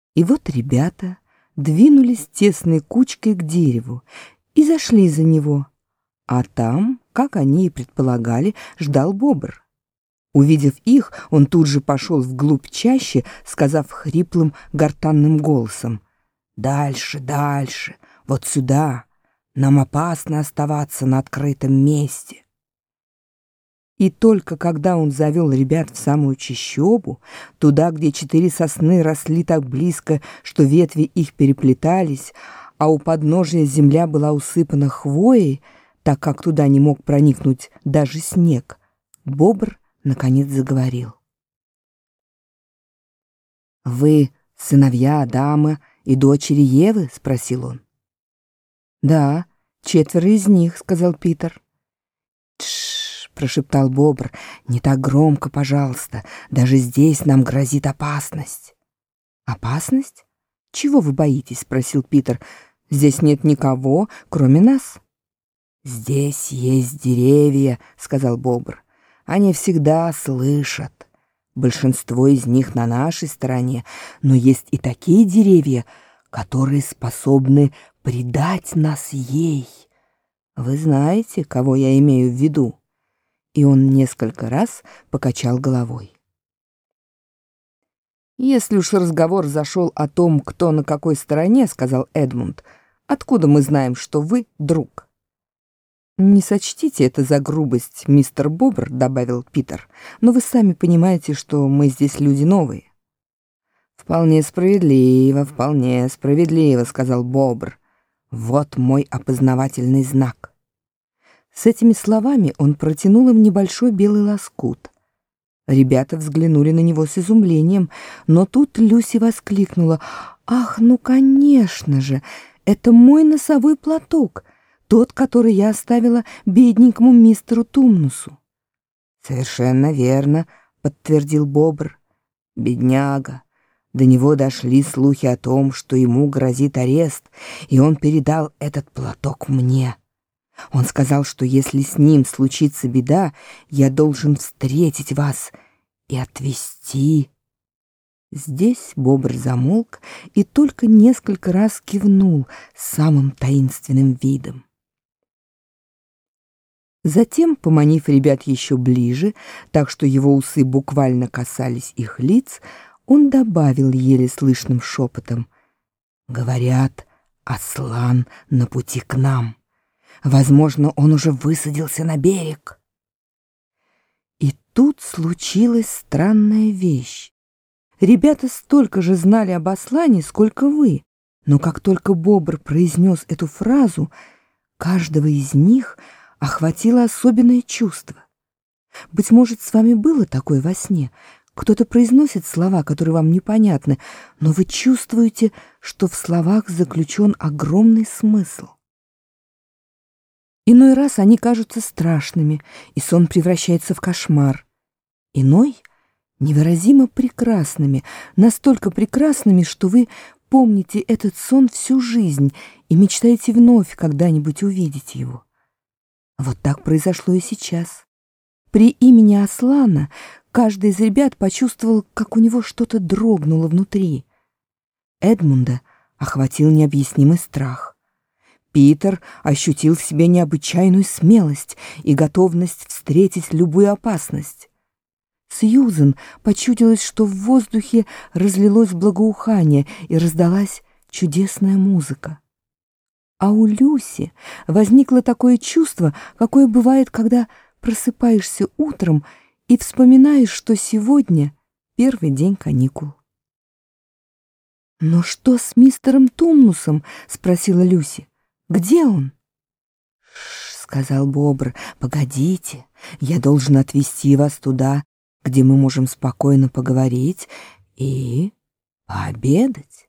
И вот ребята двинулись тесной кучкой к дереву и зашли за него, а там, как они и предполагали, ждал бобр. Увидев их, он тут же пошел вглубь чащи, сказав хриплым гортанным голосом: «Дальше, дальше, вот сюда, нам опасно оставаться на открытом месте». И только когда он завел ребят в самую чащобу, туда, где 4 сосны росли так близко, что ветви их переплетались, а у подножия земля была усыпана хвоей, так как туда не мог проникнуть даже снег, бобр наконец заговорил. «Вы сыновья Адама и дочери Евы?» — спросил он. «Да, 4 из них», — сказал Питер. «Тш!» — прошептал бобр. «Не так громко, пожалуйста. Даже здесь нам грозит опасность». «Опасность? Чего вы боитесь?» — спросил Питер. «Здесь нет никого, кроме нас». «Здесь есть деревья», — сказал бобр. «Они всегда слышат. Большинство из них на нашей стороне, но есть и такие деревья, которые способны предать нас ей. Вы знаете, кого я имею в виду?» И он несколько раз покачал головой. «Если уж разговор зашел о том, кто на какой стороне, — сказал Эдмунд, — откуда мы знаем, что вы друг?» «Не сочтите это за грубость, мистер Бобр, — добавил Питер, — но вы сами понимаете, что мы здесь люди новые». вполне справедливо, — сказал Бобр. «Вот мой опознавательный знак». С этими словами он протянул им небольшой белый лоскут. Ребята взглянули на него с изумлением, но тут Люси воскликнула: «Ах, ну, конечно же, это мой носовой платок, тот, который я оставила бедненькому мистеру Тумнусу». «Совершенно верно», — подтвердил бобр. «Бедняга. До него дошли слухи о том, что ему грозит арест, и он передал этот платок мне. Он сказал, что если с ним случится беда, я должен встретить вас и отвезти». Здесь бобр замолк и только несколько раз кивнул самым таинственным видом. Затем, поманив ребят еще ближе, так что его усы буквально касались их лиц, он добавил еле слышным шепотом: «Говорят, Аслан на пути к нам. Возможно, он уже высадился на берег». И тут случилась странная вещь. Ребята столько же знали об Аслане, сколько вы, но как только бобр произнес эту фразу, каждого из них охватило особенное чувство. Быть может, с вами было такое во сне? Кто-то произносит слова, которые вам непонятны, но вы чувствуете, что в словах заключен огромный смысл. Иной раз они кажутся страшными, и сон превращается в кошмар. Иной — невыразимо прекрасными, настолько прекрасными, что вы помните этот сон всю жизнь и мечтаете вновь когда-нибудь увидеть его. Вот так произошло и сейчас. При имени Аслана каждый из ребят почувствовал, как у него что-то дрогнуло внутри. Эдмунда охватил необъяснимый страх. Питер ощутил в себе необычайную смелость и готовность встретить любую опасность. Сьюзен почудилось, что в воздухе разлилось благоухание и раздалась чудесная музыка. А у Люси возникло такое чувство, какое бывает, когда просыпаешься утром и вспоминаешь, что сегодня первый день каникул. «Но что с мистером Тумнусом?» — спросила Люси. «Где он?» «Ш-ш», — сказал бобр, — «погодите, я должен отвезти вас туда, где мы можем спокойно поговорить и пообедать».